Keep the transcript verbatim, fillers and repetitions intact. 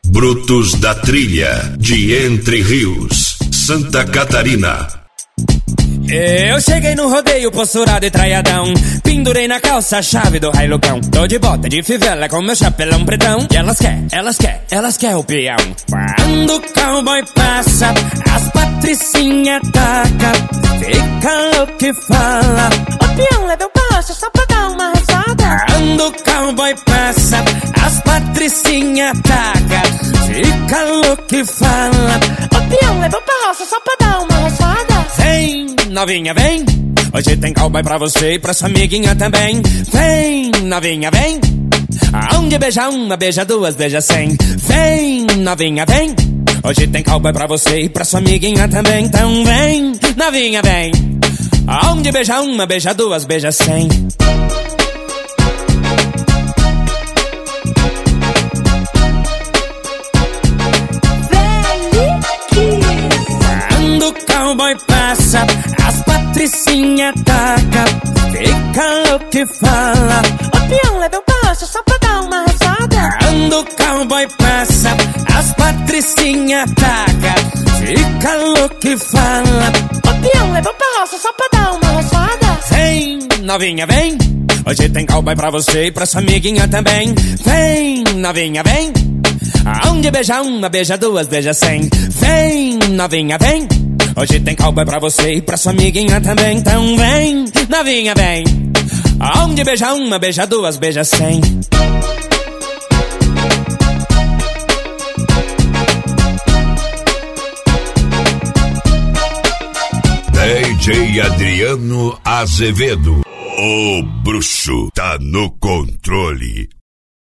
Brutos da Trilha, de Entre Rios, Santa Catarina. Eu cheguei no rodeio, posturado e traiadão. Pendurei na calça a chave do raio-lucão. Tô de bota de fivela com meu chapelão pretão. E elas quer, elas quer, elas quer o peão. Quando o cowboy passa, as patricinhas taca. Fica louco e fala: o peão leva o passo só pra dar uma rezada. Quando o cowboy passa, as patricinhas taca. Fica louco e fala: o peão leva o passo só pra dar uma rezada. Vem, novinha, vem. Hoje tem cowboy pra você e pra sua amiguinha também. Vem, novinha, vem. Aonde beija uma, beija duas, beija cem. Vem, novinha, vem. Hoje tem cowboy pra você e pra sua amiguinha também. Então vem, novinha, vem. Aonde beija uma, beija duas, beija cem. Quando o cowboy passa, as patricinhas taca. Fica louco e fala: o peão leva o passo só pra dar uma rezada. Quando o cowboy passa, as patricinhas taca. Fica louco e fala: o peão leva o passo só pra dar uma rezada. Vem, novinha, vem. Hoje tem cowboy pra você e pra sua amiguinha também. Vem, novinha, vem. Aonde beija uma, beija duas, beija cem. Vem, novinha, vem. Hoje tem cowboy pra você e pra sua amiguinha também. Então vem, novinha, vem. Aonde beija uma, beija duas, beija cem. D J Adriano Azevedo, o bruxo tá no controle.